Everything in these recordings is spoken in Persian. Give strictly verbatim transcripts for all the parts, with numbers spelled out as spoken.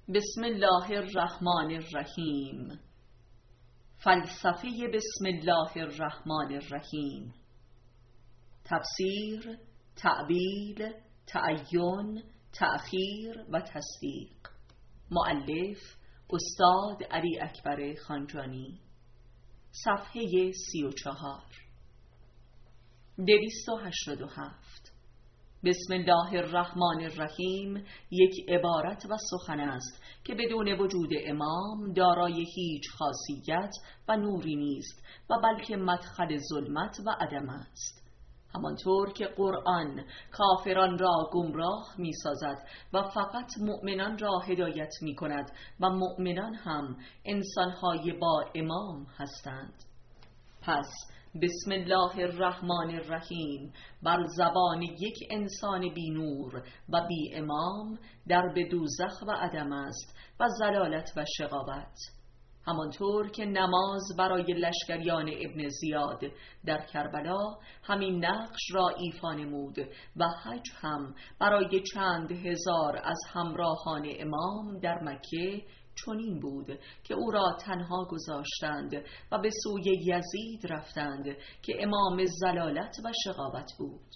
بسم الله الرحمن الرحیم. فلسفه بسم الله الرحمن الرحیم. تفسیر، تعبیر، تعین، تأخیر و تصدیق. مؤلف استاد علی اکبر خانجانی. صفحه سی و چهار. دویست و هشتاد و هفت. بسم الله الرحمن الرحیم یک عبارت و سخن است که بدون وجود امام دارای هیچ خاصیت و نوری نیست و بلکه مدخل ظلمت و عدم است. همانطور که قرآن کافران را گمراه می سازد و فقط مؤمنان را هدایت می کند و مؤمنان هم انسانهای با امام هستند. پس بسم الله الرحمن الرحیم بر زبان یک انسان بی نور و بی امام در به دوزخ و عدم است و ضلالت و شقاوت. همانطور که نماز برای لشکریان ابن زیاد در کربلا همین نقش را ایفا نمود و حج هم برای چند هزار از همراهان امام در مکه چنین بود که او را تنها گذاشتند و به سوی یزید رفتند که امام ضلالت و شقاوت بود.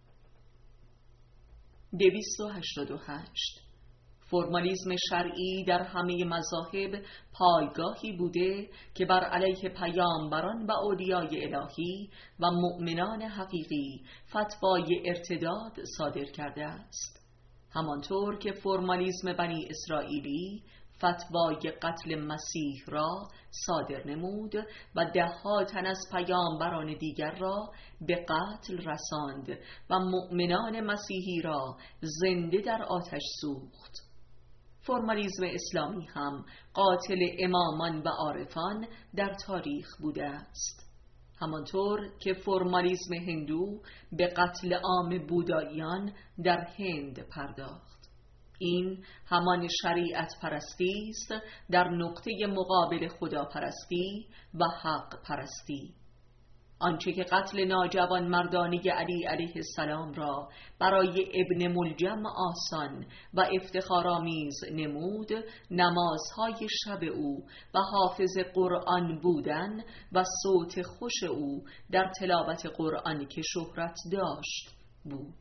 دویست و هشتاد و هشت. فرمالیسم شرعی در همه مذاهب پایگاهی بوده که بر علیه پیامبران و اولیای الهی و مؤمنان حقیقی فتوای ارتداد صادر کرده است. همانطور که فرمالیسم بنی اسرائیلی فتوای قتل مسیح را صادر نمود و دهها تن از پیامبران دیگر را به قتل رساند و مؤمنان مسیحی را زنده در آتش سوخت. فرمالیسم اسلامی هم قاتل امامان و عارفان در تاریخ بوده است. همانطور که فرمالیسم هندو به قتل عام بوداییان در هند پرداخت. این همان شریعت پرستی است در نقطه مقابل خدا پرستی و حق پرستی. آنچه که قتل ناجوان مردانه علی علیه السلام را برای ابن ملجم آسان و افتخارآمیز نمود، نمازهای شب او و حافظ قرآن بودن و صوت خوش او در تلاوت قرآن که شهرت داشت بود.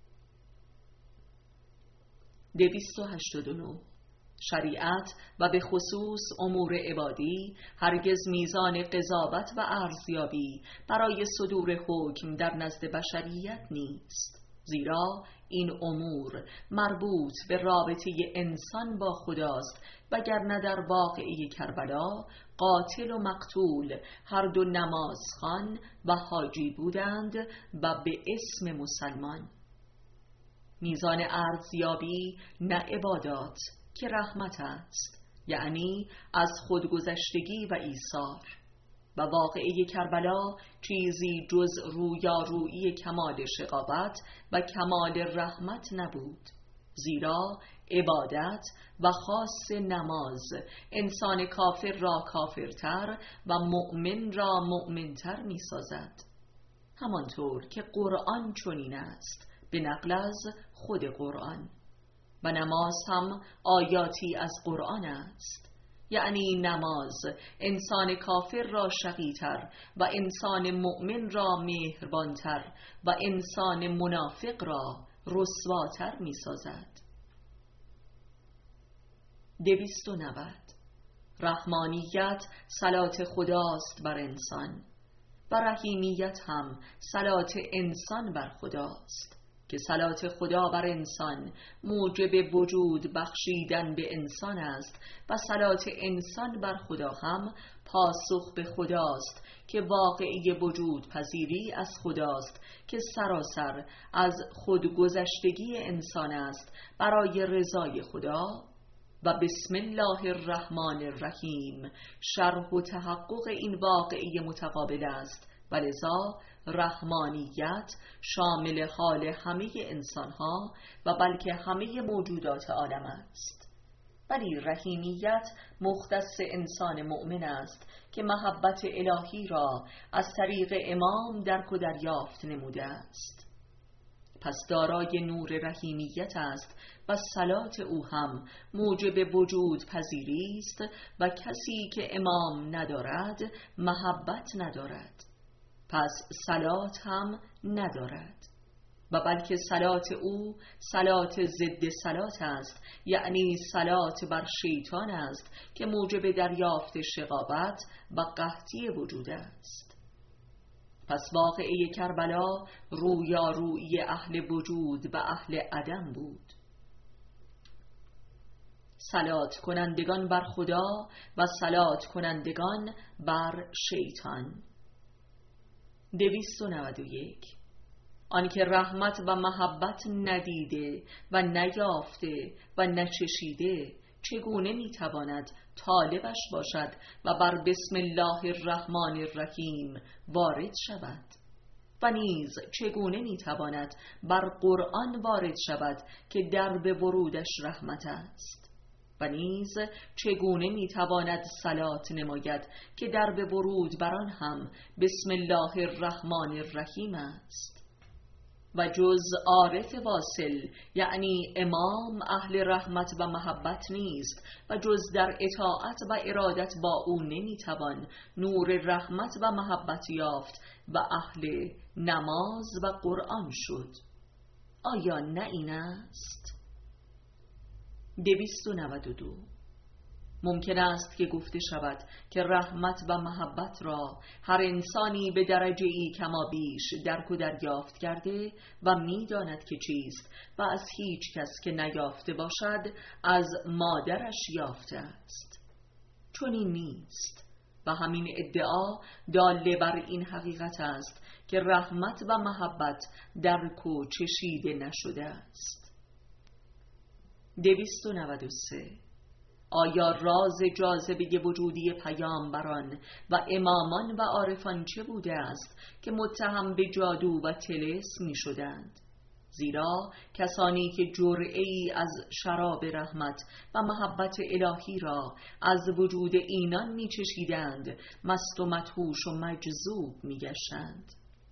دویست و هشتاد و نه. شریعت و به خصوص امور عبادی هرگز میزان قضاوت و ارزیابی برای صدور حکم در نزد بشریت نیست، زیرا این امور مربوط به رابطه انسان با خداست، وگرنه در واقعه کربلا قاتل و مقتول هر دو نمازخوان و حاجی بودند و به اسم مسلمان. میزان ارزیابی نه عبادات که رحمت است، یعنی از خودگذشتگی و ایثار، و واقعه کربلا چیزی جز رویارویی کمال شقاوت و کمال رحمت نبود، زیرا عبادت و خاص نماز انسان کافر را کافرتر و مؤمن را مؤمنتر می سازد. همانطور که قرآن چنین است به نقل از خود قرآن، و نماز هم آیاتی از قرآن است، یعنی نماز انسان کافر را شقی‌تر و انسان مؤمن را مهربانتر و انسان منافق را رسواتر می سازد. دویست و نود. رحمانیت صلات خداست بر انسان و رحیمیت هم صلات انسان بر خداست، که صلات خدا بر انسان موجب وجود بخشیدن به انسان است و صلات انسان بر خدا هم پاسخ به خداست که واقعی وجود پذیری از خداست که سراسر از خودگذشتگی انسان است برای رضای خدا. و بسم الله الرحمن الرحیم شرح و تحقق این واقعی متقابل است و لذا رحمانیت شامل حال همه انسانها و بلکه همه موجودات عالم است، ولی رحیمیت مختص انسان مؤمن است که محبت الهی را از طریق امام درک و دریافت نموده است. پس دارای نور رحیمیت است و صلات او هم موجب وجود پذیری است و کسی که امام ندارد محبت ندارد، پس صلات هم ندارد. و بلکه صلات او صلات ضد صلات است، یعنی صلات بر شیطان است که موجب دریافت شقاوت و قحطی وجود است. پس واقعه کربلا رویارویی اهل وجود و اهل عدم بود. صلات کنندگان بر خدا و صلات کنندگان بر شیطان. دویست و نود و یک. آنکه رحمت و محبت ندیده و نیافته و نچشیده چگونه میتواند طالبش باشد و بر بسم الله الرحمن الرحیم وارد شود؟ و نیز چگونه میتواند بر قرآن وارد شود که درب ورودش رحمت است؟ و نیز چگونه میتواند صلات نماید که درب ورود بر آن هم بسم الله الرحمن الرحیم است؟ و جز عارف واصل یعنی امام اهل رحمت و محبت نیست و جز در اطاعت و ارادت با او نمیتوان نور رحمت و محبت یافت و اهل نماز و قرآن شد. آیا نه این است؟ دویست و نود و دو. ممکن است که گفته شود که رحمت و محبت را هر انسانی به درجه ای کما بیش درک و دریافت کرده و می‌داند که چیست و از هیچ کس که نیافته باشد از مادرش یافته است. چون این نیست و همین ادعا داله بر این حقیقت است که رحمت و محبت درک و چشیده نشده است. دویست و نود و سه. آیا راز جاذبه وجودی پیامبران و امامان و عارفان چه بوده است که متهم به جادو و طلسم می شدند؟ زیرا کسانی که جرعه‌ای از شراب رحمت و محبت الهی را از وجود اینان می چشیدند مست و مدهوش و مجذوب می گشتند.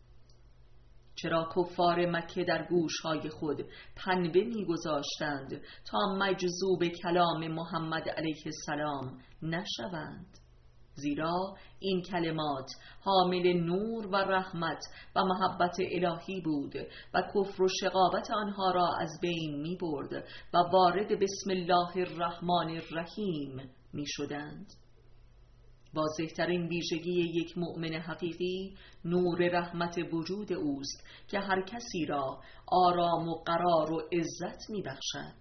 چرا کفار مکه در گوشهای خود پنبه می‌گذاشتند تا مجذوب کلام محمد علیه السلام نشوند؟ زیرا این کلمات حامل نور و رحمت و محبت الهی بود و کفر و شقاوت آنها را از بین می‌برد و وارد بسم الله الرحمن الرحیم می‌شدند. واضح‌ترین ویژگی یک مؤمن حقیقی نور رحمت وجود اوست که هر کسی را آرام و قرار و عزت می‌بخشد.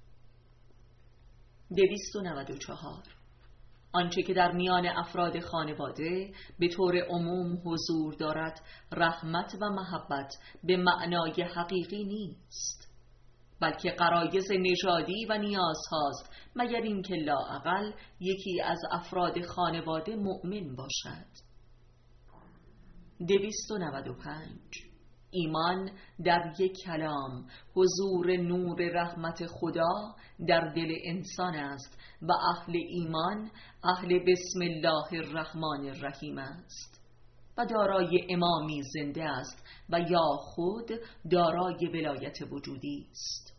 دویست و نود و چهار. آنچه که در میان افراد خانواده به طور عموم حضور دارد رحمت و محبت به معنای حقیقی نیست، بلکه غرایز نژادی و نیاز هاست، مگر اینکه لااقل یکی از افراد خانواده مؤمن باشد. دویست و نود و پنج. ایمان در یک کلام حضور نور رحمت خدا در دل انسان است و اهل ایمان اهل بسم الله الرحمن الرحیم است و دارای امامی زنده است و یا خود دارای ولایت وجودی است.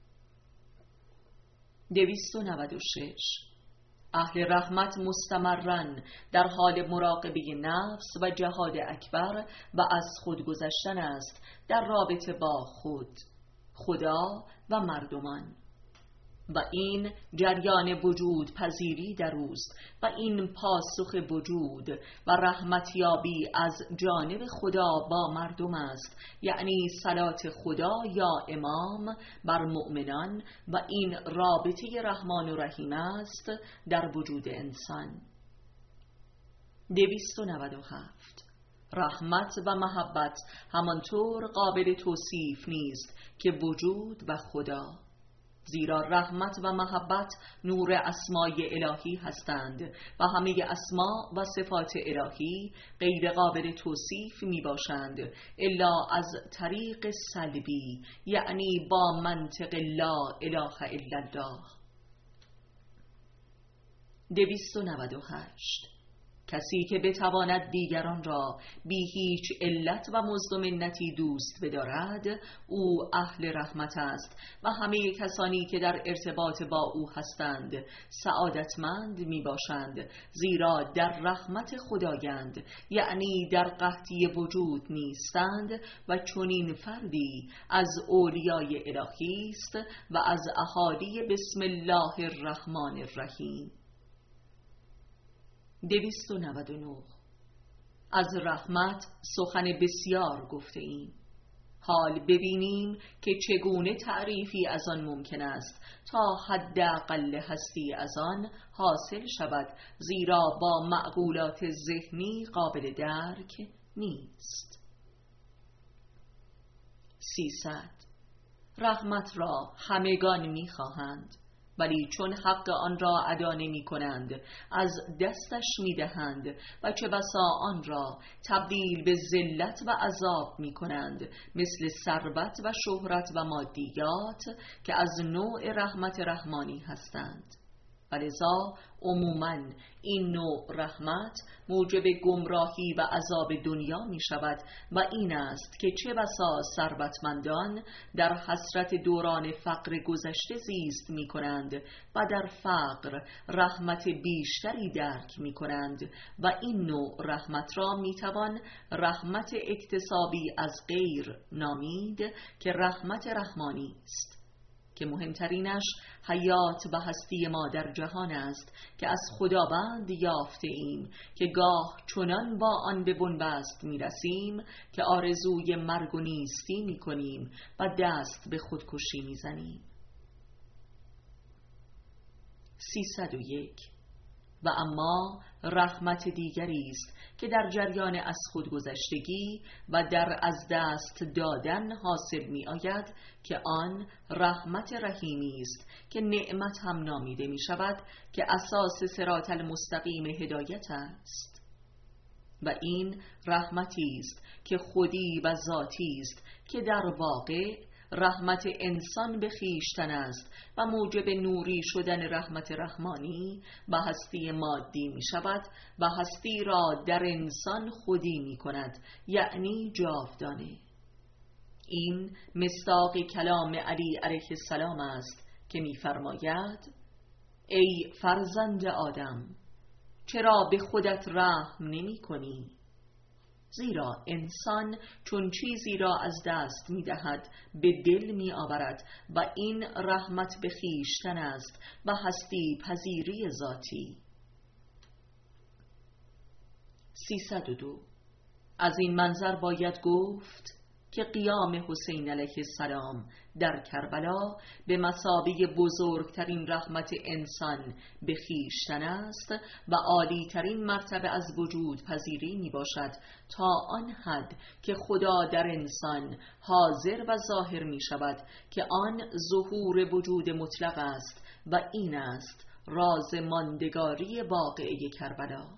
دویست و نود و شش. اهل رحمت مستمرن در حال مراقبه نفس و جهاد اکبر و از خود گذشتن است در رابطه با خود، خدا و مردمان، و این جریان وجود پذیری در اوست و این پاسخ وجود و رحمتیابی از جانب خدا با مردم است، یعنی صلات خدا یا امام بر مؤمنان و این رابطه رحمان و رحیم است در وجود انسان. دویست و نود و هفت. رحمت و محبت همانطور قابل توصیف نیست که وجود و خدا، زیرا رحمت و محبت نور اسمای الهی هستند و همه اسما و صفات الهی غیر قابل توصیف می باشند الا از طریق سلبی، یعنی با منطق لا اله الا الله. دویست و نود و هشت. کسی که بتواند دیگران را بی هیچ علت و مزد و منتی دوست بدارد، او اهل رحمت است و همه کسانی که در ارتباط با او هستند سعادتمند می باشند، زیرا در رحمت خدایند، یعنی در قحطی وجود نیستند و چنین فردی از اولیای الهی است و از اهالی بسم الله الرحمن الرحیم. دویست و نود و نه. از رحمت سخن بسیار گفته ایم. حال ببینیم که چگونه تعریفی از آن ممکن است تا حداقل هستی از آن حاصل شود، زیرا با معقولات ذهنی قابل درک نیست. سیصد. رحمت را همگان می‌خواهند، ولی چون حق آن را ادا نمی کنند از دستش می دهند و چه بسا آن را تبدیل به ذلت و عذاب می کنند، مثل ثروت و شهرت و مادیات که از نوع رحمت رحمانی هستند. ولذا عموماً این نوع رحمت موجب گمراهی و عذاب دنیا می شود و این است که چه بسا ثروتمندان در حسرت دوران فقر گذشته زیست می کنند و در فقر رحمت بیشتری درک می کنند و این نوع رحمت را می توان رحمت اکتسابی از غیر نامید که رحمت رحمانی است، که مهمترینش حیات و هستی ما در جهان است که از خداوند یافته ایم که گاه چنان با آن به بنبست می رسیم که آرزوی مرگ و نیستی می کنیم و دست به خودکشی می زنیم. سیصد و یک. و اما رحمت دیگری است که در جریان از خودگذشتگی و در از دست دادن حاصل می آید که آن رحمت رحیمی است که نعمت هم نامیده می شود، که اساس صراط المستقیم هدایت است. و این رحمتی است که خودی و ذاتی است که در واقع رحمت انسان به خویشتن است و موجب نوری شدن رحمت رحمانی و هستی مادی می شود و هستی را در انسان خودی می کند، یعنی جاودانه. این مصداق کلام علی علیه السلام است که می فرماید: ای فرزند آدم، چرا به خودت رحم نمی کنی؟ زیرا انسان چون چیزی را از دست می دهد به دل می آورد و این رحمت به خویشتن است و هستی پذیری ذاتی. سیصد و دو. از این منظر باید گفت که قیام حسین علیه السلام در کربلا به مثابه بزرگترین رحمت انسان به خویشتن است و عالیترین مرتبه از وجود پذیری می باشد، تا آن حد که خدا در انسان حاضر و ظاهر می شود که آن ظهور وجود مطلق است و این است راز ماندگاری واقعه کربلا.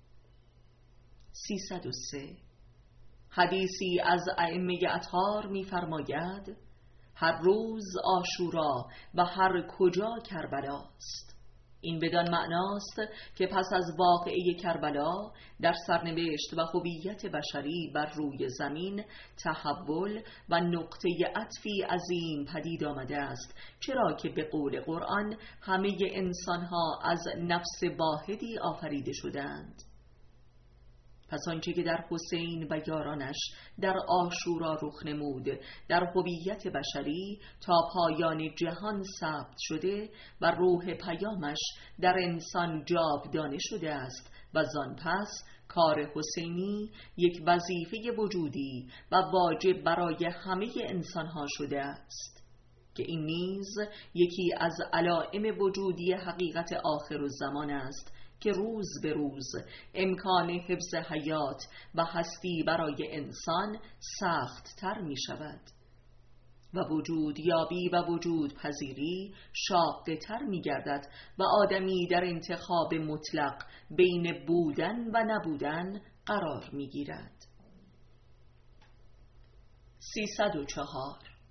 سیصد و سه. حدیثی از ائمه اطهار می فرماید: هر روز عاشورا و هر کجا کربلاست. این بدان معناست که پس از واقعه کربلا در سرنوشت و هویت بشری بر روی زمین تحول و نقطه عطفی عظیم پدید آمده است، چرا که به قول قرآن همه انسانها از نفس واحدی آفریده شدند. پس آنچه که در حسین و یارانش در عاشورا رخ نمود در هویت بشری تا پایان جهان ثبت شده و روح پیامش در انسان جاودانه شده است و زان پس کار حسینی یک وظیفه وجودی و واجب برای همه انسانها شده است، که این نیز یکی از علائم وجودی حقیقت آخرالزمان است که روز به روز امکان حفظ حیات و هستی برای انسان سخت تر می شود و وجود یابی و وجود پذیری شاق تر می گردد و آدمی در انتخاب مطلق بین بودن و نبودن قرار می گیرد. سیصد و چهار.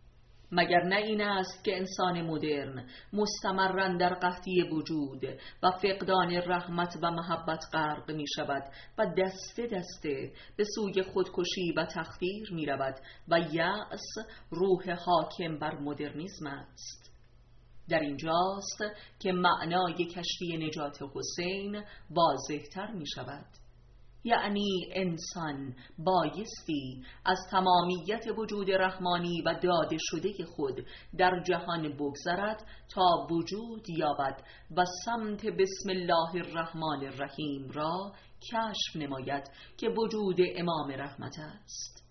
مگر نه این است که انسان مدرن مستمراً در قحطی وجود و فقدان رحمت و محبت غرق می شود و دسته دسته به سوی خودکشی و تخدیر می رود و یأس روح حاکم بر مدرنیسم است. در اینجاست که معنای کشتی نجات حسین واضح‌تر می شود. یعنی انسان بایستی از تمامیت وجود رحمانی و داده شده خود در جهان بگذرد تا وجود یابد و سمت بسم الله الرحمن الرحیم را کشف نماید که وجود امام رحمت است.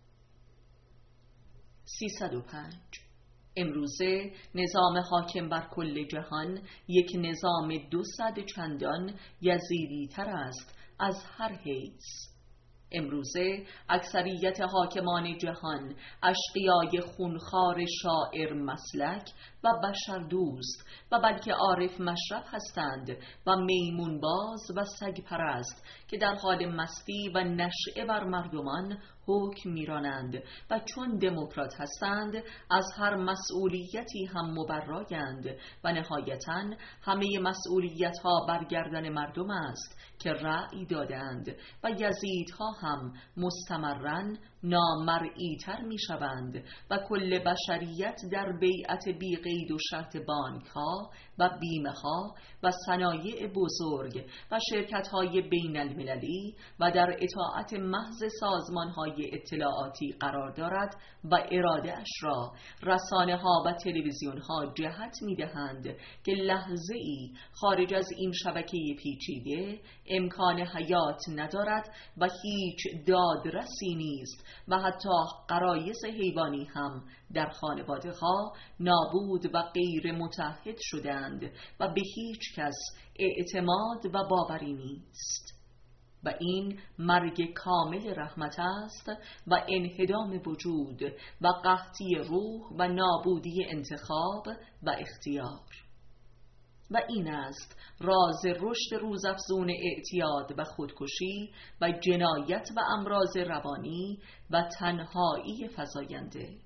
سیصد و پنج. امروزه نظام حاکم بر کل جهان یک نظام دو صد چندان یزیدی تر است از هر حیث. امروزه اکثریت حاکمان جهان اشقیای خونخوار شاعر مسلک و بشر دوست و بلکه عارف مشرب هستند و میمون باز و سگ پرست که در حال مستی و نشأه بر مردمان حکم میرانند و چون دموکرات هستند از هر مسئولیتی هم مبرایند و نهایتاً همه مسئولیت ها بر گردن مردم است که رأی دادند و یزیدها هم مستمراً نامرئی تر می شوند و کل بشریت در بیعت بی قید و شرط بانک ها و بیمه ها و صنایع بزرگ و شرکت های بین المللی و در اطاعت محض سازمان های اطلاعاتی قرار دارد و اراده اش را رسانه ها و تلویزیون ها جهت می دهند که لحظه ای خارج از این شبکه پیچیده امکان حیات ندارد و هیچ دادرسی نیست و حتی غرایز حیوانی هم در خانواده ها نابود و غیر متعهد شدند و به هیچ کس اعتماد و باوری نیست و این مرگ کامل رحمت است و انهدام وجود و قحطی روح و نابودی انتخاب و اختیار. و این است راز رشد روزافزون اعتیاد و خودکشی و جنایت و امراض روانی و تنهایی فزاینده.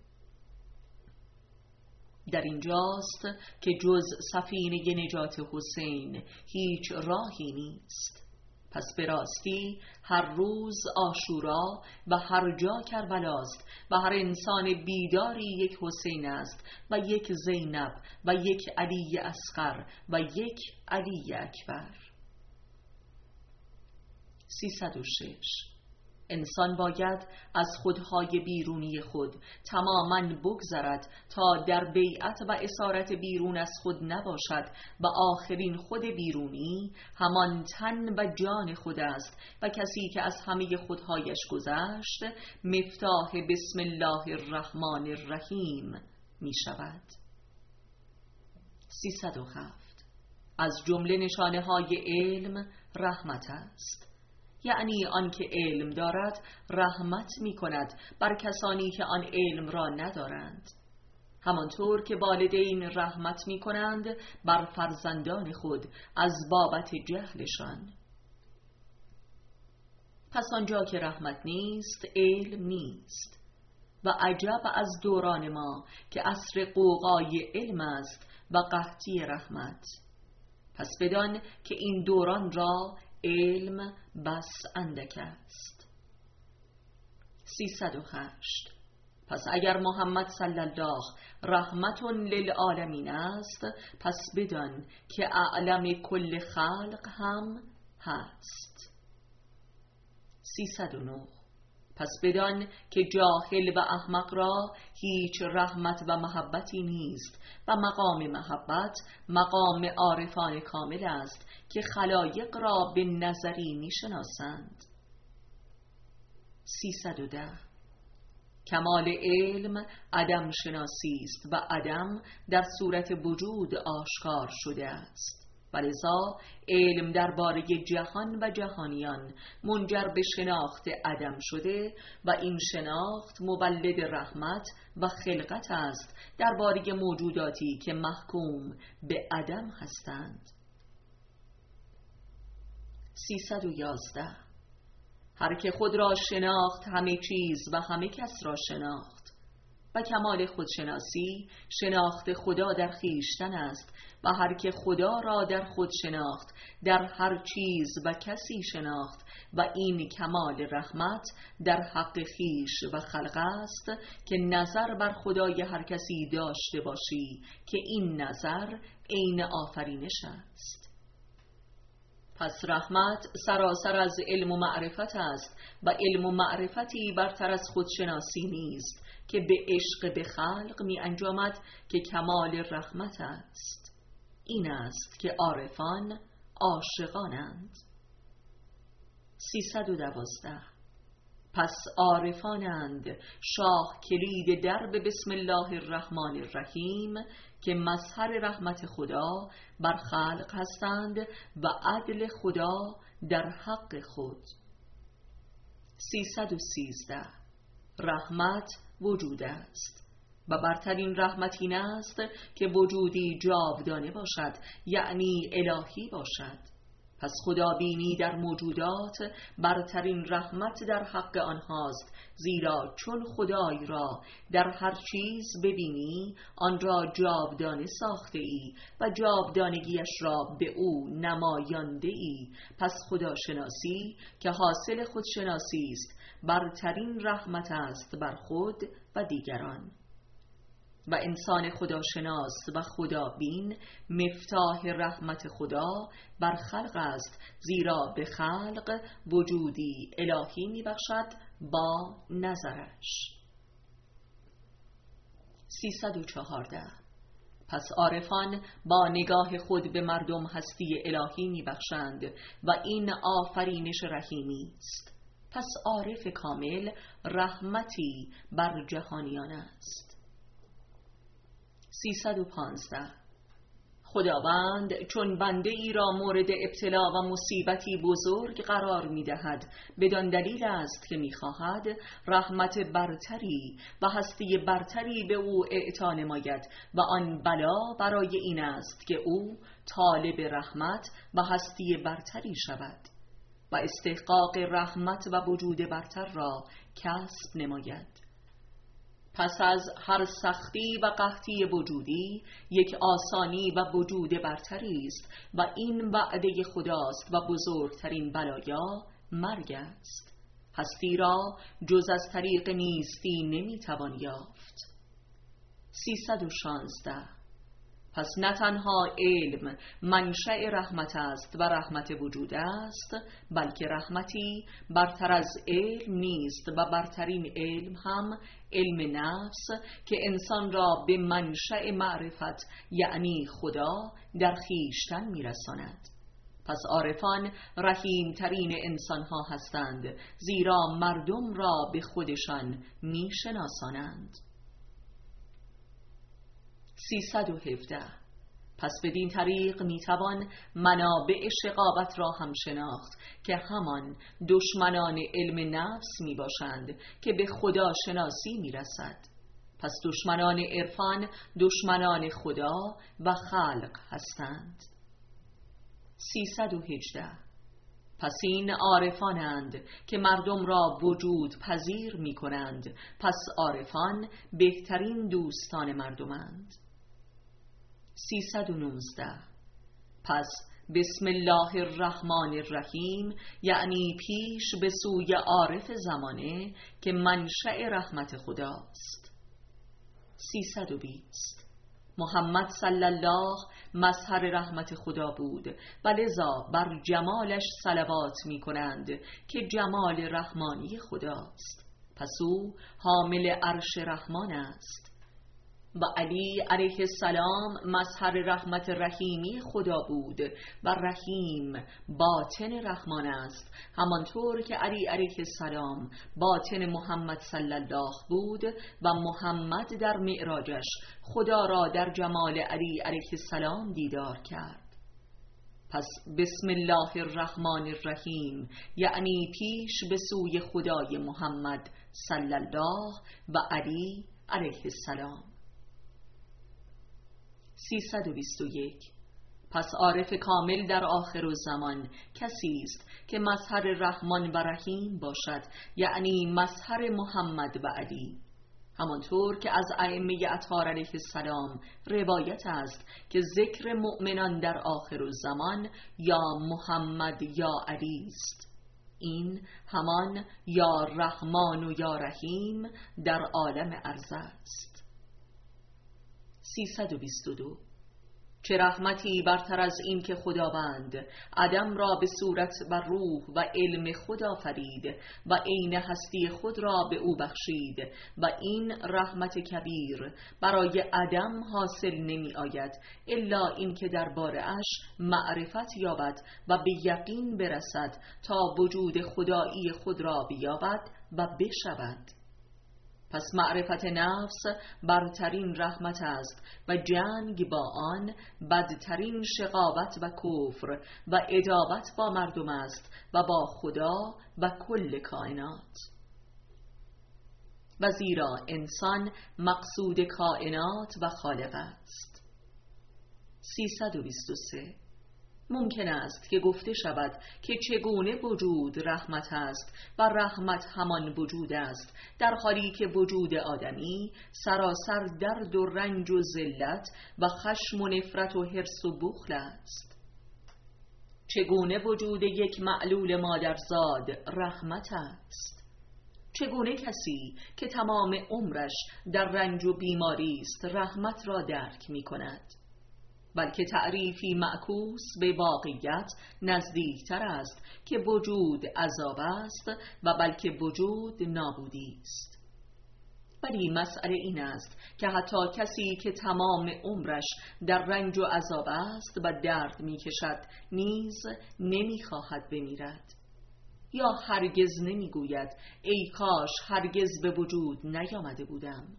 در اینجاست که جز سفینه نجات حسین هیچ راهی نیست. پس به راستی هر روز عاشورا و هر جا کربلاست و هر انسان بیداری یک حسین است و یک زینب و یک علی اصغر و یک علی اکبر. سیصد و شش. انسان باید از خودهای بیرونی خود تماماً بگذرد تا در بیعت و اسارت بیرون از خود نباشد و آخرین خود بیرونی همان تن و جان خود است و کسی که از همه خودهایش گذشت مفتاح بسم الله الرحمن الرحیم می شود. سیصد و هفت. از جمله نشانه های علم رحمت است، یعنی آن که علم دارد رحمت می کند بر کسانی که آن علم را ندارند، همانطور که والدین رحمت می کنند بر فرزندان خود از بابت جهلشان. پس آنجا که رحمت نیست علم نیست و عجب از دوران ما که عصر غوغای علم است و قحطی رحمت. پس بدان که این دوران را علم بس اندک است. سیصد و هشت. پس اگر محمد صلی الله رحمت للعالمین است، پس بدان که اعلم کل خلق هم هست. سیصد و نه. پس بدان که جاهل و احمق را هیچ رحمت و محبتی نیست و مقام محبت مقام عارفان کامل است که خلایق را به نظری می شناسند. سیصد و ده. کمال علم عدم شناسی است و عدم در صورت وجود آشکار شده است. ولذا علم درباره جهان و جهانیان منجر به شناخت عدم شده و این شناخت مولد رحمت و خلقت است درباره موجوداتی که محکوم به عدم هستند. سیصد و یازده. هر که خود را شناخت همه چیز و همه کس را شناخت. و کمال خودشناسی شناخت خدا در خویشتن است و هر که خدا را در خود شناخت در هر چیز و کسی شناخت و این کمال رحمت در حق خویش و خلق است که نظر بر خدای هر کسی داشته باشی که این نظر عین آفرینش است. پس رحمت سراسر از علم و معرفت است و علم و معرفتی برتر از خودشناسی نیست که به عشق به خلق می انجامد که کمال رحمت است. این است که عارفان عاشقانند. سیصد و دوازده. پس عارفانند شاه کلید درب بسم الله الرحمن الرحیم که مظهر رحمت خدا بر خلق هستند و عدل خدا در حق خود. سیصد و سیزده. رحمت وجود است و برترین رحمت این است که وجودی جاودانه باشد، یعنی الهی باشد. پس خدا بینی در موجودات برترین رحمت در حق آنهاست، زیرا چون خدای را در هر چیز ببینی آن را جاودانه ساخته ای و جاودانگیش را به او نمایانده ای. پس خداشناسی که حاصل خودشناسی است برترین رحمت است بر خود و دیگران. و انسان خداشناس و خدابین مفتاح رحمت خدا بر خلق است، زیرا به خلق وجودی الهی می بخشد با نظرش. سیصد و چهارده. پس عارفان با نگاه خود به مردم هستی الهی می بخشند و این آفرینش رحیمی است. پس عارف کامل رحمتی بر جهانیان است. سیصد و پانزده. خداوند چون بنده ای را مورد ابتلا و مصیبتی بزرگ قرار می دهد بدان دلیل است که می خواهد رحمت برتری و هستی برتری به او اعطا نماید و آن بلا برای این است که او طالب رحمت و هستی برتری شود و استحقاق رحمت و وجود برتر را کسب نماید. پس از هر سختی و قحطی وجودی یک آسانی و وجود برتری است و این وعده خداست و بزرگترین بلایا مرگ است. هستی را جز از طریق نیستی نمیتوان یافت. سیصد و شانزده. پس نه تنها علم منشأ رحمت است و رحمت وجود است، بلکه رحمتی برتر از علم نیست و برترین علم هم علم نفس که انسان را به منشأ معرفت یعنی خدا در خویشتن میرساند. پس عارفان رحیم ترین انسان ها هستند، زیرا مردم را به خودشان میشناسانند. سیصد و هفده. پس بدین طریق میتوان منابع شقاوت را هم شناخت که همان دشمنان علم نفس میباشند که به خدا شناسی میرسد. پس دشمنان عرفان دشمنان خدا و خلق هستند. سیصد و هجده. پس این عارفانند که مردم را وجود پذیر می کنند. پس عارفان بهترین دوستان مردمند. سیصد و نوزده. پس بسم الله الرحمن الرحیم یعنی پیش به سوی عارف زمانه که منشأ رحمت خداست. سیصد و بیست. محمد صلی الله مظهر رحمت خدا بود و لذا بر جمالش صلوات می کنند که جمال رحمانی خداست. پس او حامل عرش رحمان است. و علی علیه السلام مظهر رحمت رحیمی خدا بود و رحیم باطن رحمان است، همانطور که علی علیه السلام باطن محمد صلی الله بود و محمد در معراجش خدا را در جمال علی علیه السلام دیدار کرد. پس بسم الله الرحمن الرحیم یعنی پیش به سوی خدای محمد صلی الله و علی علیه السلام. سیصد و بیست و یک. پس عارف کامل در آخر الزمان کسی است که مظهر رحمان و رحیم باشد، یعنی مظهر محمد و علی. همانطور که از ائمه اطهار علیه السلام روایت است که ذکر مؤمنان در آخر الزمان یا محمد یا علی است. این همان یا رحمان و یا رحیم در عالم عرض است. سیصد و بیست و دو. چه رحمتی برتر از این که خداوند عدم را به صورت و روح و علم خود آفرید و عین هستی خود را به او بخشید و این رحمت کبیر برای عدم حاصل نمی آید الا این که درباره اش معرفت یابد و به یقین برسد تا وجود خدایی خود را بیابد و بشود. پس معرفت نفس برترین رحمت است و جنگ با آن بدترین شقاوت و کفر و عداوت با مردم است و با خدا و کل کائنات. و زیرا انسان مقصود کائنات و خالق است. سیصد و بیست و سه. ممکن است که گفته شود که چگونه وجود رحمت است و رحمت همان وجود است، در حالی که وجود آدمی سراسر درد و رنج و ذلت و خشم و نفرت و حرص و بخل است. چگونه وجود یک معلول مادرزاد رحمت است؟ چگونه کسی که تمام عمرش در رنج و بیماری است رحمت را درک می کند؟ بلکه تعریفی معکوس به واقعیت نزدیکتر است که وجود عذاب است و بلکه وجود نابودی است. ولی مسئله این است که حتی کسی که تمام عمرش در رنج و عذاب است و درد می کشد نیز نمی خواهد بمیرد، یا هرگز نمی گوید ای کاش هرگز به وجود نیامده بودم.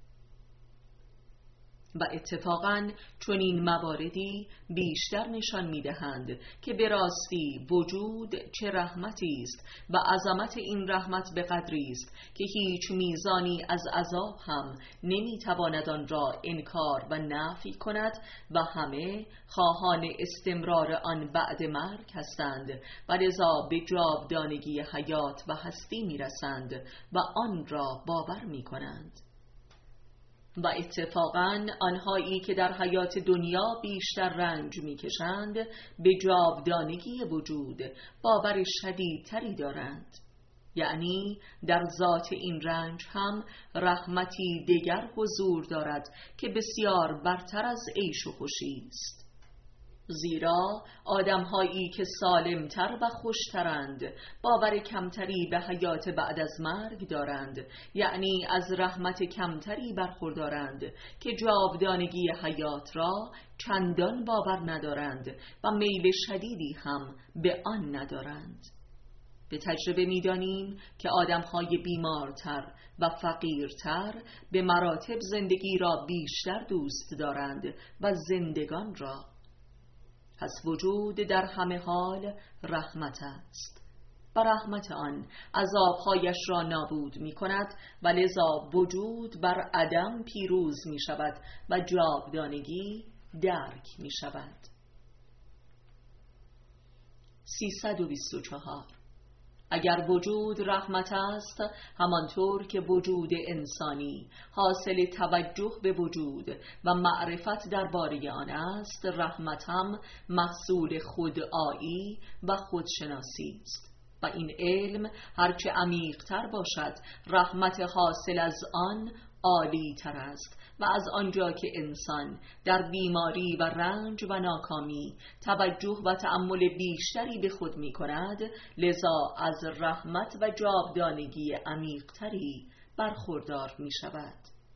و اتفاقاً چون این مواردی بیشتر نشان می‌دهند که به راستی وجود چه رحمتی است و عظمت این رحمت به قدری است که هیچ میزانی از عذاب هم نمی‌تواند آن را انکار و نفی کند و همه خواهان استمرار آن بعد مرگ هستند و لذا به جاودانگی حیات و هستی می‌رسند و آن را باور می‌کنند. و اتفاقاً آنهایی که در حیات دنیا بیشتر رنج می‌کشند به جاودانگی وجود باور شدیدتری دارند، یعنی در ذات این رنج هم رحمتی دیگر حضور دارد که بسیار برتر از عیش و خوشی است. زیرا آدم‌هایی که سالمتر و خوشترند باور کمتری به حیات بعد از مرگ دارند، یعنی از رحمت کمتری برخوردارند که جاودانگی حیات را چندان باور ندارند و میل شدیدی هم به آن ندارند. به تجربه می‌دانیم که آدم‌های بیمارتر و فقیرتر به مراتب زندگی را بیشتر دوست دارند و زندگان را. پس وجود در همه حال رحمت است و رحمت آن عذابهایش را نابود می کند و لذا وجود بر عدم پیروز می شود و جاودانگی درک می شود. سیصد و بیست و چهار. اگر وجود رحمت است، همانطور که وجود انسانی حاصل توجه به وجود و معرفت درباره آن است، رحمت هم محصول خودآیی و خودشناسی است و این علم هرچه عمیق‌تر باشد رحمت حاصل از آن عالی تر است و از آنجا که انسان در بیماری و رنج و ناکامی توجه و تأمل بیشتری به خود می کند، لذا از رحمت و جاودانگی عمیق‌تری برخوردار می شود.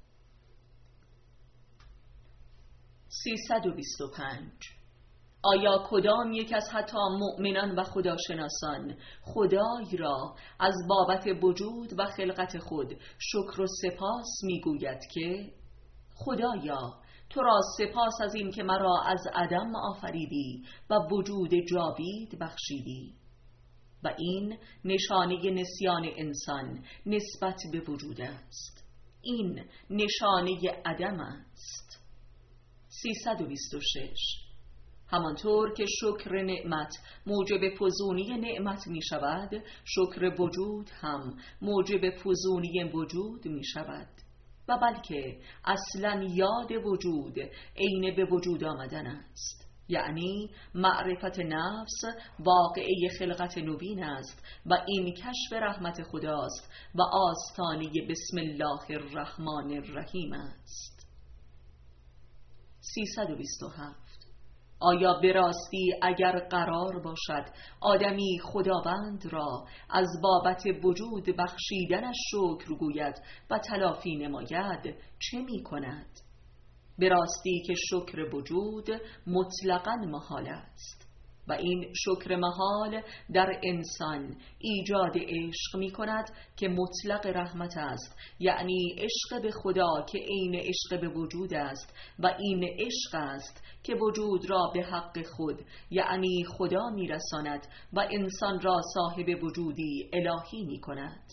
سیصد و بیست و پنج. آیا کدام یک از حتی مؤمنان و خداشناسان خدای را از بابت وجود و خلقت خود شکر و سپاس می گوید که خدایا تو را سپاس از این که مرا از عدم آفریدی و وجود جاوید بخشیدی؟ و این نشانه نسیان انسان نسبت به وجود است. این نشانه عدم است. سیصد و بیست و شش. همانطور که شکر نعمت موجب فزونی نعمت می شود، شکر وجود هم موجب فزونی وجود می شود. و بلکه اصلا یاد وجود عین به وجود آمدن است. یعنی معرفت نفس واقعه خلقت نوین است و این کشف رحمت خداست و آستانه بسم الله الرحمن الرحیم است. سیصد و بیست و هفت. آیا به راستی اگر قرار باشد آدمی خداوند را از بابت وجود بخشیدنش شکر گوید و تلافی نماید چه می کند؟ به راستی که شکر وجود مطلقاً محال است و این شکر محال در انسان ایجاد عشق می کند که مطلق رحمت است، یعنی عشق به خدا که عین عشق به وجود است و این عشق است که وجود را به حق خود یعنی خدا می رساند و انسان را صاحب وجودی الهی می کند.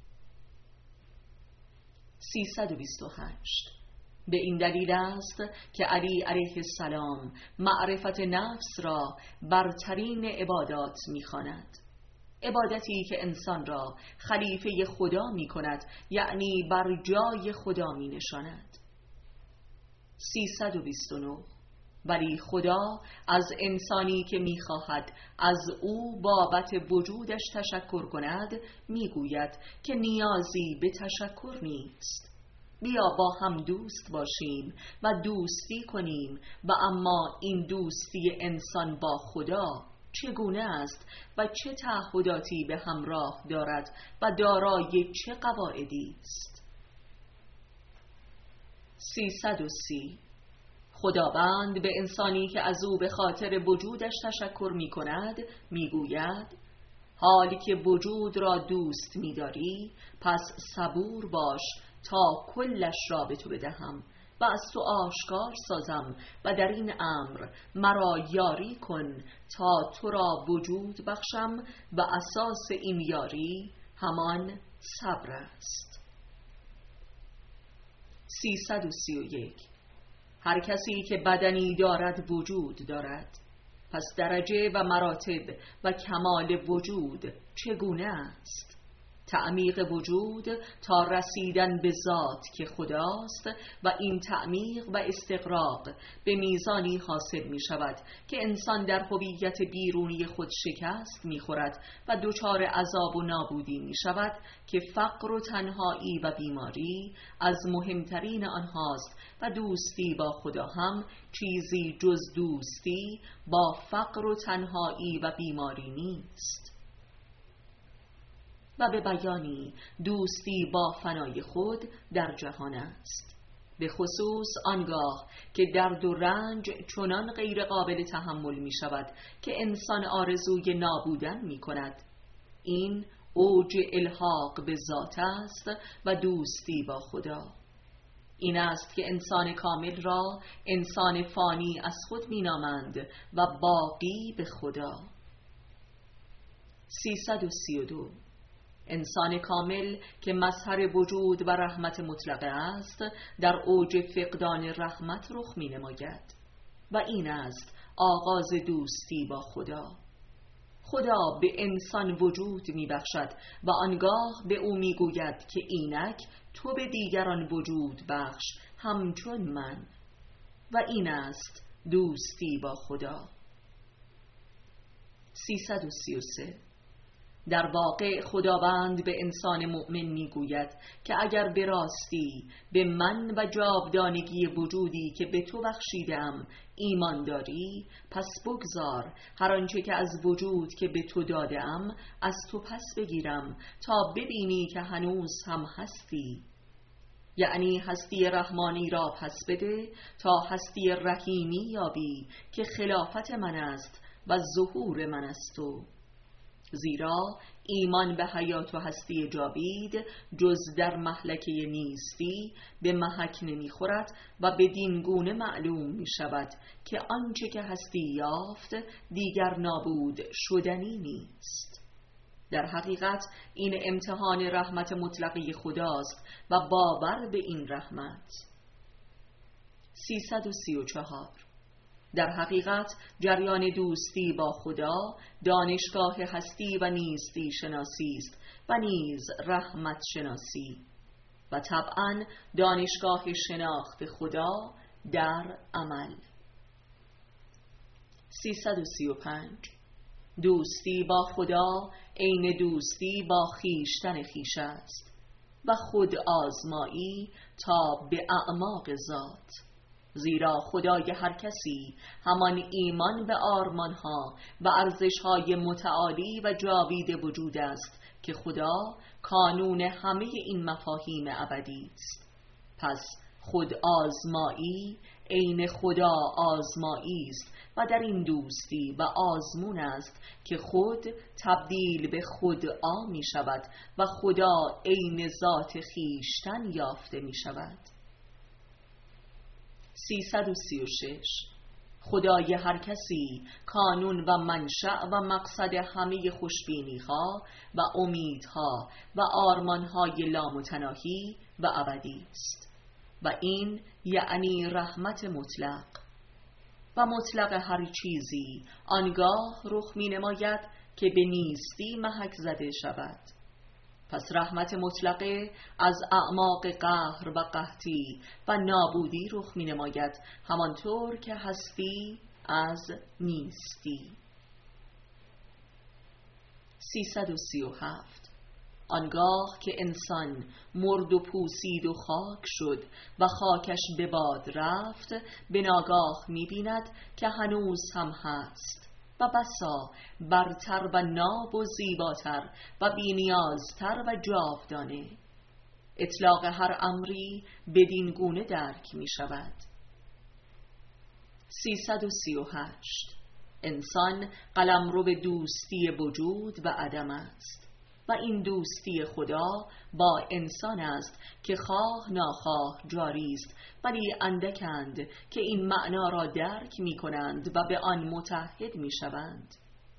سیصد و بیست و هشت. به این دلیل است که علی علیه السلام معرفت نفس را برترین عبادات می‌خواند، عبادتی که انسان را خلیفه خدا می‌کند، یعنی بر جای خدا می‌نشاند. سیصد و بیست و نه. ولی خدا از انسانی که می‌خواهد از او بابت وجودش تشکر کند می‌گوید که نیازی به تشکر نیست. بیا با هم دوست باشیم و دوستی کنیم و اما این دوستی انسان با خدا چگونه است و چه تعهداتی به همراه دارد و دارای چه قواعدی است؟ سیصد و سی. خداوند به انسانی که از او به خاطر وجودش تشکر می کند می گوید حالی که وجود را دوست می داری پس صبور باش تا کلش را به تو بدهم و از تو آشکار سازم و در این امر مرا یاری کن تا تو را وجود بخشم و اساس این یاری همان صبر است. سیصد و سی و یک. هر کسی که بدنی دارد وجود دارد، پس درجه و مراتب و کمال وجود چگونه است؟ تعمیق وجود تا رسیدن به ذات که خداست و این تعمیق و استقراق به میزانی حاصل می شود که انسان در هویت بیرونی خود شکست می خورد و دچار عذاب و نابودی می شود که فقر و تنهایی و بیماری از مهمترین آنهاست و دوستی با خدا هم چیزی جز دوستی با فقر و تنهایی و بیماری نیست. و به بیانی دوستی با فنای خود در جهان است، به خصوص آنگاه که درد و رنج چنان غیر قابل تحمل می شود که انسان آرزوی نابودن می کند. این اوج الحاق به ذات است و دوستی با خدا. این است که انسان کامل را انسان فانی از خود می نامند و باقی به خدا. سیصد و سی و دو. انسان کامل که مظهر وجود و رحمت مطلقه است در اوج فقدان رحمت رخ می نماید و این است آغاز دوستی با خدا. خدا به انسان وجود می بخشد و آنگاه به او می گوید که اینک تو به دیگران وجود بخش همچون من و این است دوستی با خدا. سیصد و سی و سه. در واقع خداوند به انسان مؤمن میگوید که اگر به راستی به من و جاودانگی وجودی که به تو بخشیدم ایمان داری، پس بگذار هر آنچه که از وجود که به تو دادم از تو پس بگیرم تا ببینی که هنوز هم هستی، یعنی هستی رحمانی را پس بده تا هستی رحیمی یابی که خلافت من است و ظهور من است تو. زیرا ایمان به حیات و هستی جاوید جز در مهلکه نیستی به محک نمیخورد و بدین گونه معلوم می شود که آنچه که هستی یافت دیگر نابود شدنی نیست. در حقیقت این امتحان رحمت مطلقه خداست و باور به این رحمت. سیصد و سی و چهار. در حقیقت جریان دوستی با خدا دانشگاه هستی و نیستی شناسی است و نیز رحمت شناسی. و طبعاً دانشگاه شناخت خدا در عمل. سیصد و سی و پنج. دوستی با خدا عین دوستی با خیشتن خیش است و خود آزمایی تا به اعماق ذات، زیرا خدای هر کسی همان ایمان به آرمانها و ارزشهای متعالی و جاوید وجود است که خدا کانون همه این مفاهیم ابدی است. پس خود آزمایی عین خدا آزمایی است و در این دوستی و آزمون است که خود تبدیل به خدعا می شود و خدا عین ذات خیشتن یافته می شود. سیصد و سی و شش. خدای هر کسی کانون و منشأ و مقصد همه خوشبینی‌ها و امیدها و آرمان‌های لامتناهی و ابدی است و این یعنی رحمت مطلق. و مطلق هر چیزی آنگاه رخ می نماید که به نیستی محک زده شود. پس رحمت مطلقه از اعماق قهر و قحطی و نابودی رخ می نماید، همانطور که هستی از نیستی. سیصد و سی و هفت. آنگاه که انسان مرد و پوسید و خاک شد و خاکش به باد رفت، به ناگاه می بیند که هنوز هم هست و بسا برتر و ناب و زیباتر و بی‌نیازتر و جاودانه. اطلاق هر امری بدین گونه درک می شود. سیصد و سی و هشت. انسان قلمرو به دوستی وجود و عدم است و این دوستی خدا با انسان است که خواه ناخواه جاری است، ولی اندکند که این معنا را درک می کنند و به آن متحد می شوند.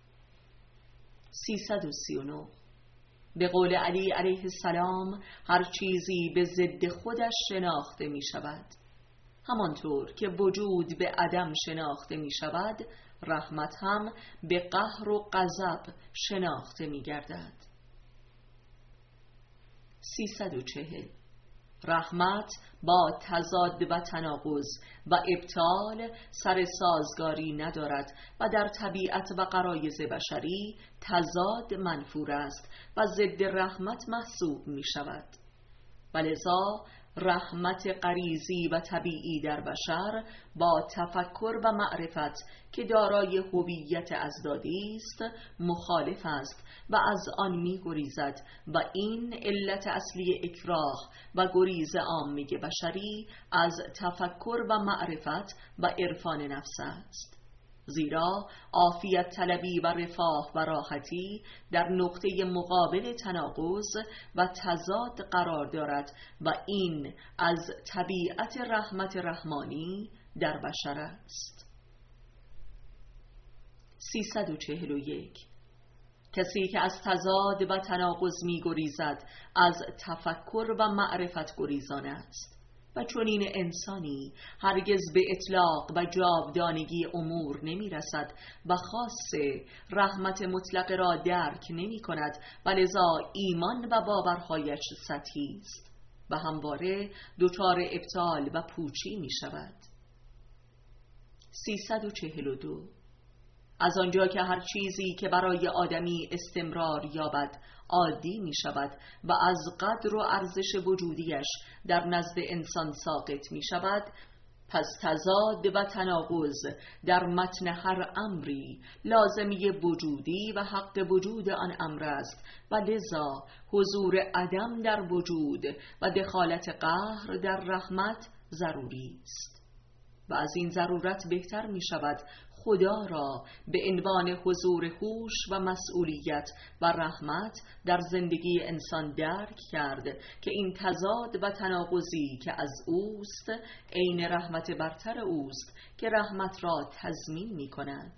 سیصد و سی و نه. به قول علی علیه السلام هر چیزی به ضد خودش شناخته می شود. همانطور که وجود به عدم شناخته می شود، رحمت هم به قهر و غضب شناخته می گردد. سیصد و چهل. رحمت با تضاد و تناقض و ابطال سر سازگاری ندارد و در طبیعت و غرایز بشری تضاد منفور است و ضد رحمت محسوب می شود. ولذا رحمت غریزی و طبیعی در بشر با تفکر و معرفت که دارای هویت ازدادی است مخالف است و از آن می گریزد و این علت اصلی اکراه و گریز عامه بشری از تفکر و معرفت و عرفان نفس است. زیرا عافیت طلبی و رفاه و راحتی در نقطه مقابل تناقض و تضاد قرار دارد و این از طبیعت رحمت رحمانی در بشر است. سیصد و چهل و یک. کسی که از تضاد و تناقض می گریزد از تفکر و معرفت گریزان است و چنین انسانی هرگز به اطلاق و جاودانگی امور نمی رسد و خاصه رحمت مطلق را درک نمی کند و لذا ایمان و باورهایش سطحی است و همواره دچار ابطال و پوچی می شود. سیصد و چهل و دو. از آنجا که هر چیزی که برای آدمی استمرار یابد عادی می شود و از قدر و ارزش وجودیش در نزد انسان ساقط می شود، پس تضاد و تناقض در متن هر امری لازمی وجودی و حق وجود آن امر است و لذا حضور عدم در وجود و دخالت قهر در رحمت ضروری است و از این ضرورت بهتر می شود خدا را به عنوان حضور هوش و مسئولیت و رحمت در زندگی انسان درک کرد که این تضاد و تناقضی که از اوست عین رحمت برتر اوست که رحمت را تضمین می کند.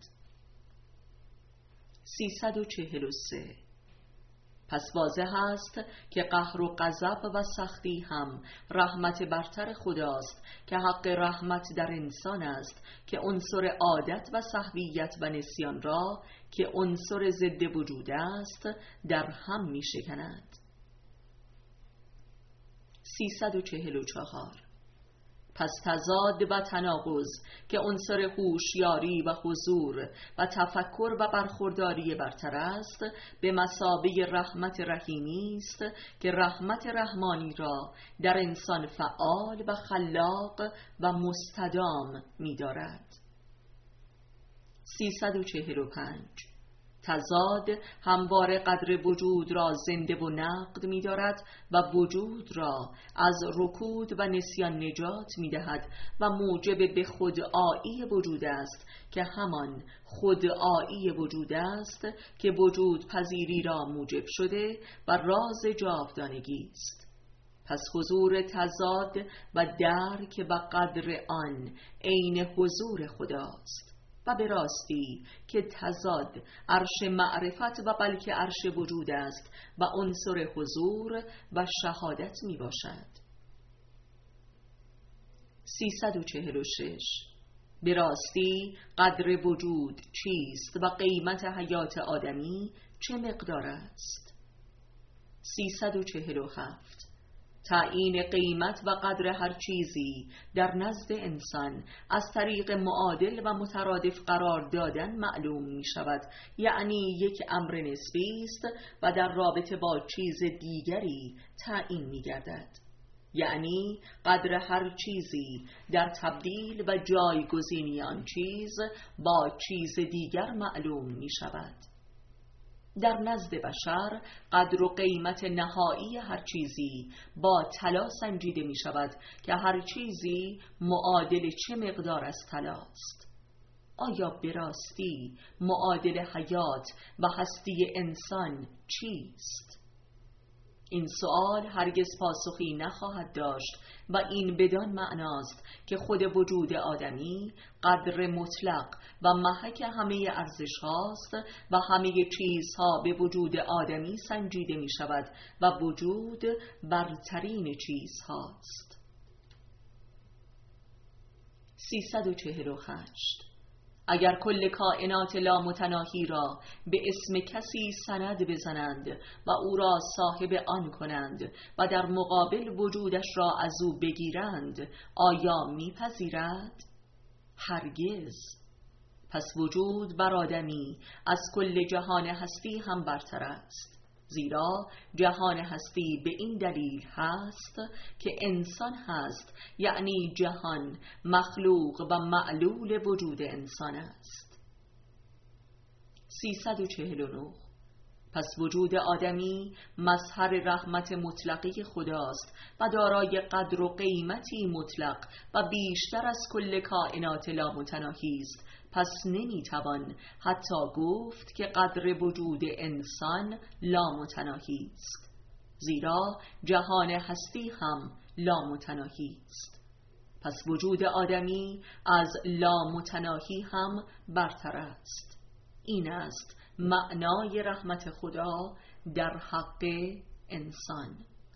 سیصد و چهل و سه. پس واضح است که قهر و غضب و سختی هم رحمت برتر خداست که حق رحمت در انسان است که عنصر عادت و سهویت و نسیان را که عنصر ضد وجود است در هم می شکند. سیصد و چهل و چهار. پس تضاد و تناقض که عنصر هوشیاری و حضور و تفکر و برخورداری برتر است، به مثابه رحمت رحیمی است که رحمت رحمانی را در انسان فعال و خلاق و مستدام می دارد. سیصد و چهل و پنج. تضاد همواره قدر وجود را زنده و نقد می دارد و وجود را از رکود و نسیان نجات می دهد و موجب به خودآیی وجود است که همان خودآیی وجود است که وجود پذیری را موجب شده و راز جاودانگی است. پس حضور تضاد و درک و قدر آن عین حضور خداست و به راستی که تضاد عرش معرفت و بلکه عرش وجود است و عنصر حضور و شهادت می باشد. سیصد و چهل و شش. به راستی قدر وجود چیست و قیمت حیات آدمی چه مقدار است؟ سیصد و چهل و هفت. تعیین قیمت و قدر هر چیزی در نزد انسان از طریق معادل و مترادف قرار دادن معلوم می شود، یعنی یک امر نسبی است و در رابطه با چیز دیگری تعیین می گردد. یعنی قدر هر چیزی در تبدیل و جایگزینی آن چیز با چیز دیگر معلوم می شود. در نزد بشر قدر و قیمت نهایی هر چیزی با طلا سنجیده می شود که هر چیزی معادل چه مقدار از طلاست. آیا به راستی معادل حیات و هستی انسان چیست؟ این سوال هرگز پاسخی نخواهد داشت و این بدان معناست که خود وجود آدمی قدر مطلق و محک همه ارزش هاست و همه چیزها به وجود آدمی سنجیده می شود و وجود برترین چیز هاست. سیصد و چهل و هشت. اگر کل کائنات لامتناهی را به اسم کسی سند بزنند و او را صاحب آن کنند و در مقابل وجودش را از او بگیرند، آیا میپذیرد؟ هرگز. پس وجود بر آدمی از کل جهان هستی هم برتر است، زیرا جهان هستی به این دلیل هست که انسان هست، یعنی جهان مخلوق و معلول وجود انسان است. سیصد و چهل و نه. پس وجود آدمی مظهر رحمت مطلقی خداست و دارای قدر و قیمتی مطلق و بیشتر از کل کائنات لامتناهی است. پس نمیتوان حتی گفت که قدر وجود انسان لامتناهی است، زیرا جهان هستی هم لامتناهی است. پس وجود آدمی از لامتناهی هم برتر است. این است معنای رحمت خدا در حق انسان.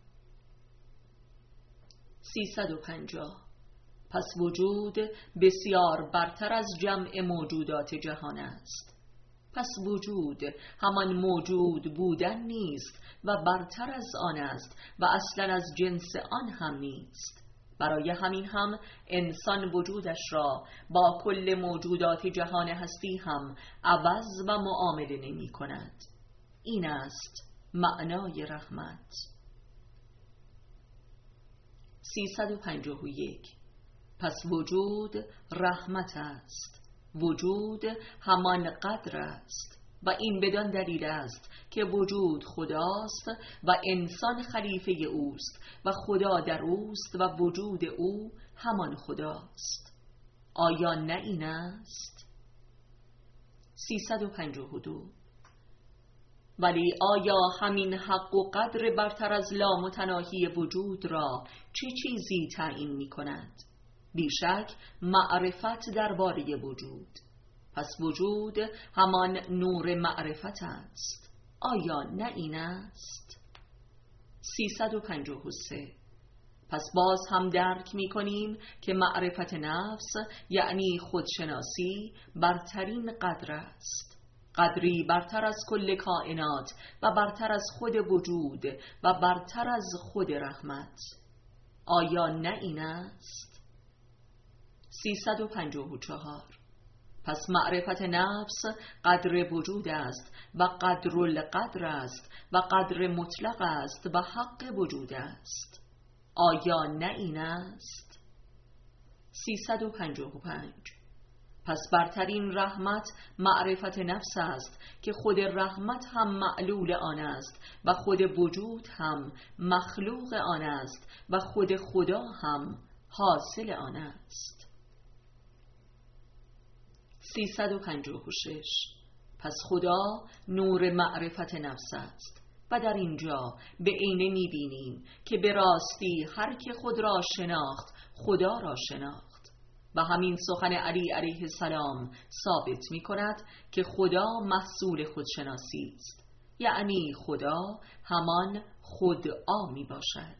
سیصد و پنجاه. پس وجود بسیار برتر از جمع موجودات جهان است. پس وجود همان موجود بودن نیست و برتر از آن است و اصلا از جنس آن هم نیست. برای همین هم انسان وجودش را با کل موجودات جهان هستی هم عوض و معامله نمی کند. این است معنای رحمت. سیصد و پنجاه و یک. پس وجود رحمت است، وجود همان قدر است و این بدان دلیل است که وجود خداست و انسان خلیفه اوست و خدا در اوست و وجود او همان خداست. آیا نه این است؟ سیصد و پنجاه و دو. ولی آیا همین حق و قدر برتر از لامتناهی وجود را چه چیزی تعیین می کند؟ بیشک معرفت درباره وجود. پس وجود همان نور معرفت است. آیا نه این است؟ سیصد و پنجاه و سه. پس باز هم درک می کنیم که معرفت نفس یعنی خودشناسی برترین قدر است، قدری برتر از کل کائنات و برتر از خود وجود و برتر از خود رحمت. آیا نه این است؟ سیصد و پنجاه و چهار. پس معرفت نفس قدر وجود است و قدر القدر است و قدر مطلق است و حق وجود است. آیا نه این است؟ سیصد و پنجاه و پنج. پس برترین رحمت معرفت نفس است که خود رحمت هم معلول آن است و خود وجود هم مخلوق آن است و خود خدا هم حاصل آن است. سیصد و پنجاه و شش. پس خدا نور معرفت نفس است و در اینجا به عینه می‌بینیم که به راستی هر که خود را شناخت خدا را شناخت و همین سخن علی علیه السلام ثابت می‌کند که خدا محصول خودشناسی است، یعنی خدا همان خودآ میباشد.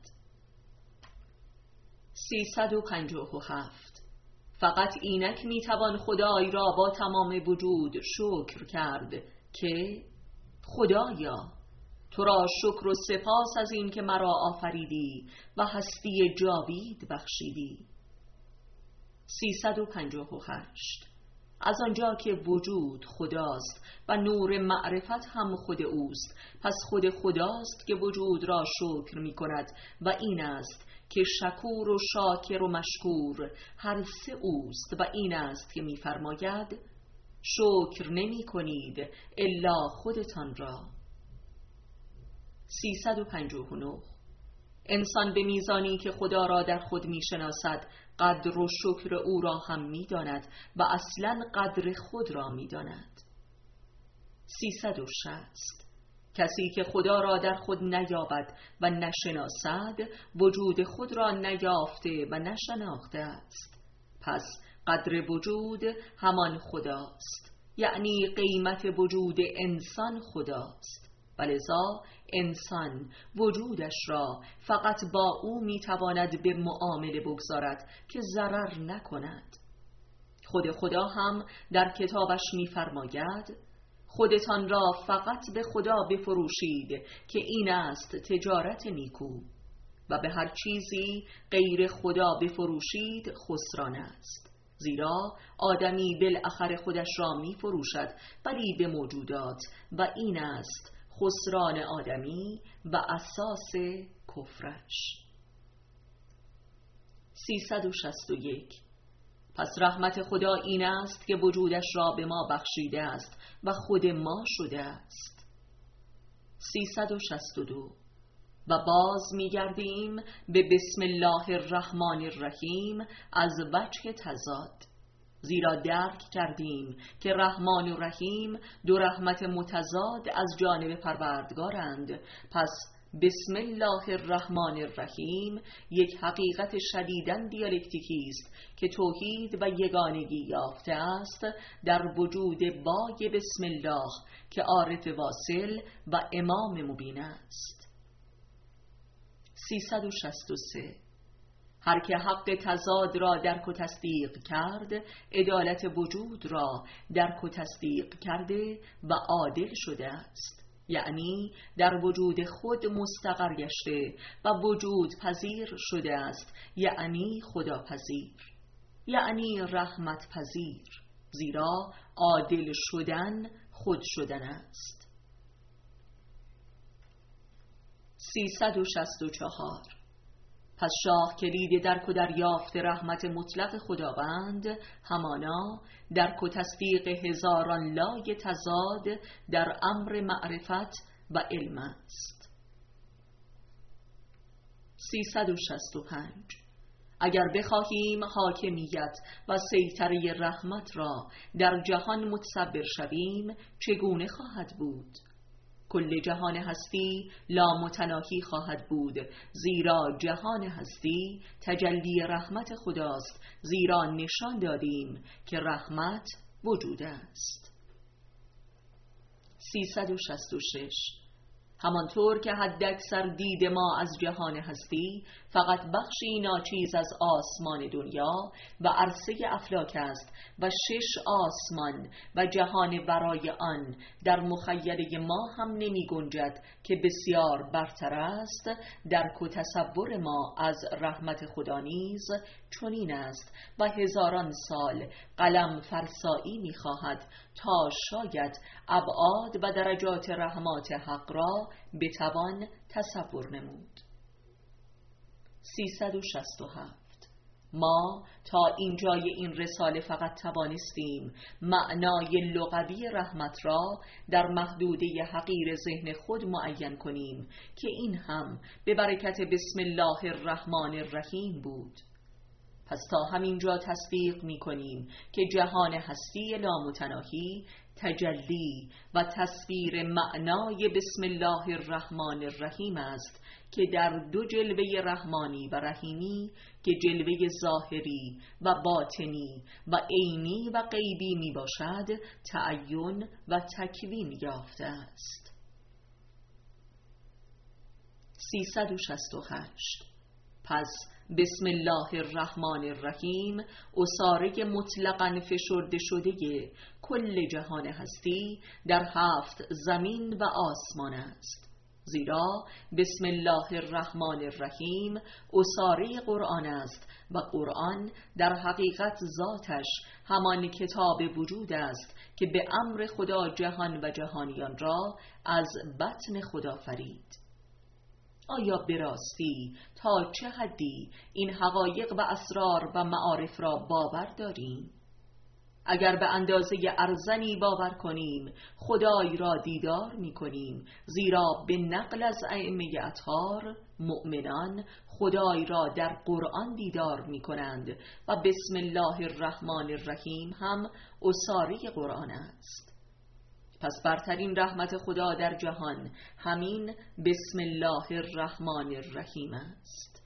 سیصد و پنجاه و هفت. فقط اینک میتوان خدای را با تمام وجود شکر کرد که خدایا تو را شکر و سپاس از این که مرا آفریدی و هستی جاوید بخشیدی. سیصد و پنجاه و هشت. از آنجا که وجود خداست و نور معرفت هم خود اوست، پس خود خداست که وجود را شکر می کند و این است که شکور و شاکر و مشکور هر سه اوست و این است که می فرماید شکر نمی کنید الا خودتان را. سیصد و پنجاه و نه. انسان به میزانی که خدا را در خود می شناسد قدر و شکر او را هم می داند و اصلا قدر خود را می داند. سیصد و شصت. کسی که خدا را در خود نیابد و نشناسد وجود خود را نیافته و نشناخته است. پس قدر وجود همان خداست، یعنی قیمت وجود انسان خداست، ولذا انسان وجودش را فقط با او میتواند به معامله بگذارد که ضرر نکند. خود خدا هم در کتابش میفرماید خودتان را فقط به خدا بفروشید که این است تجارت نیکو و به هر چیزی غیر خدا بفروشید خسران است، زیرا آدمی بالاخره خودش را میفروشد ولی به موجودات و این است خسران آدمی و اساس کفرش. سیصد و شصت و یک. پس رحمت خدا این است که وجودش را به ما بخشیده است و خود ما شده است. سیصد و شصت و دو. و باز می‌گردیم به بسم الله الرحمن الرحیم از وجه تضاد، زیرا درک کردیم که رحمان و رحیم دو رحمت متضاد از جانب پروردگارند. پس بسم الله الرحمن الرحیم یک حقیقت شدیداً دیالکتیکی است که توحید و یگانگی یافته است در وجود بای بسم الله که عارف واصل و امام مبین است. سیصد و شصت و سه. هر که حق تضاد را درک و تصدیق کرد عدالت وجود را درک و تصدیق کرده و عادل شده است، یعنی در وجود خود مستقر گشته و وجود پذیر شده است، یعنی خدا پذیر، یعنی رحمت پذیر، زیرا عادل شدن خود شدن است. سیصد و شصت و چهار. پس شاه کلید درک و دریافت رحمت مطلق خداوند همانا درک و تصدیق هزاران لای تضاد در امر معرفت و علم است. سیصد و شصت و پنج. اگر بخواهیم حاکمیت و سیطره رحمت را در جهان متصور شویم چگونه خواهد بود؟ کل جهان هستی لامتناهی خواهد بود، زیرا جهان هستی تجلی رحمت خداست، زیرا نشان دادیم که رحمت وجود است. سیصد و شصت و شش. همانطور که حداکثر دید ما از جهان هستی فقط بخشی ناچیز از آسمان دنیا و عرصه افلاک است و شش آسمان و جهان ورای آن در مخیله ما هم نمی گنجد که بسیار برتر است، درک و تصور ما از رحمت خدا نیز چنین است و هزاران سال قلم فرسایی می خواهد تا شاید ابعاد و درجات رحمات حق را بتوان تصور نمود. سیصد و شصت و هفت. ما تا اینجای این رساله فقط توانستیم معنای لغوی رحمت را در محدوده حقیر ذهن خود معین کنیم که این هم به برکت بسم الله الرحمن الرحیم بود. پس تا همینجا تصدیق می کنیم که جهان هستی لامتناهی تجلی و تصویر معنای بسم الله الرحمن الرحیم است که در دو جلوه رحمانی و رحیمی که جلوه ظاهری و باطنی و عینی و غیبی می باشد تعین و تکوین یافته است. سیصد و شصت و هشت. پس بسم الله الرحمن الرحیم اساره مطلقاً فشرده شده کل جهان هستی در هفت زمین و آسمان است، زیرا بسم الله الرحمن الرحیم اساره قرآن است و قرآن در حقیقت ذاتش همان کتاب وجود است که به امر خدا جهان و جهانیان را از بطن خدا فرید. آیا به راستی تا چه حدی این حقایق و اسرار و معارف را باور داریم؟ اگر به اندازه ارزنی باور کنیم خدای را دیدار می کنیم، زیرا به نقل از ائمه اطهار مؤمنان خدای را در قرآن دیدار می کنند و بسم الله الرحمن الرحیم هم اساره قرآن است. پس برترین رحمت خدا در جهان همین بسم الله الرحمن الرحیم است.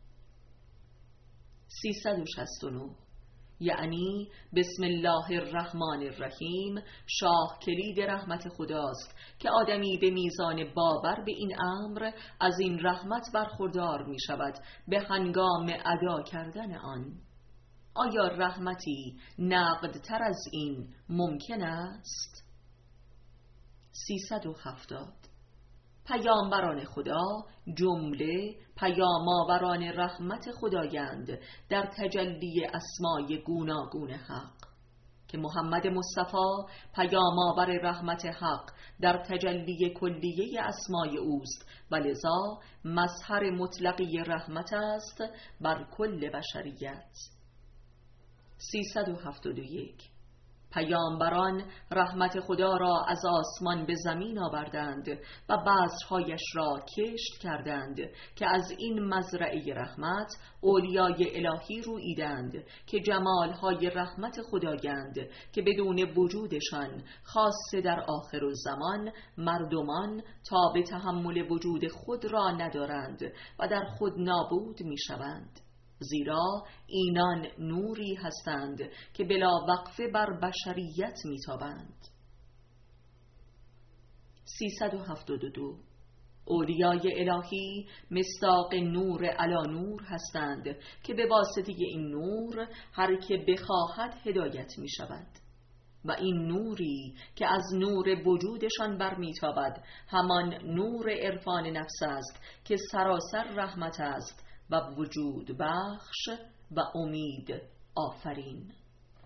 سیصد و شصت و نه. یعنی بسم الله الرحمن الرحیم شاه کلید رحمت خداست که آدمی به میزان باور به این امر از این رحمت برخوردار می شود به هنگام ادا کردن آن. آیا رحمتی نقد تر از این ممکن است؟ سیصد و هفتاد. پیامبران خدا جمله پیام‌آوران رحمت خدایند در تجلی اسمای گوناگون حق، که محمد مصطفی پیام‌آور رحمت حق در تجلی کلیه اسمای اوست و لذا مظهر مطلقی رحمت است بر کل بشریت. سیصد و هفتاد و یک. پیامبران رحمت خدا را از آسمان به زمین آوردند و بذرهایش را کشت کردند که از این مزرعه رحمت اولیای الهی روییدند که جمالهای رحمت خدایند که بدون وجودشان خاصه در آخر الزمان مردمان تا به تحمل وجود خود را ندارند و در خود نابود می شوند، زیرا اینان نوری هستند که بلا وقفه بر بشریت میتابند. سیصد و هفتاد و دو. اولیای الهی مصداق نور علی نور هستند که به واسطه این نور هر که بخواهد هدایت می شود و این نوری که از نور وجودشان برمیتابد همان نور عرفان نفس است که سراسر رحمت است و وجود بخش و امید آفرین.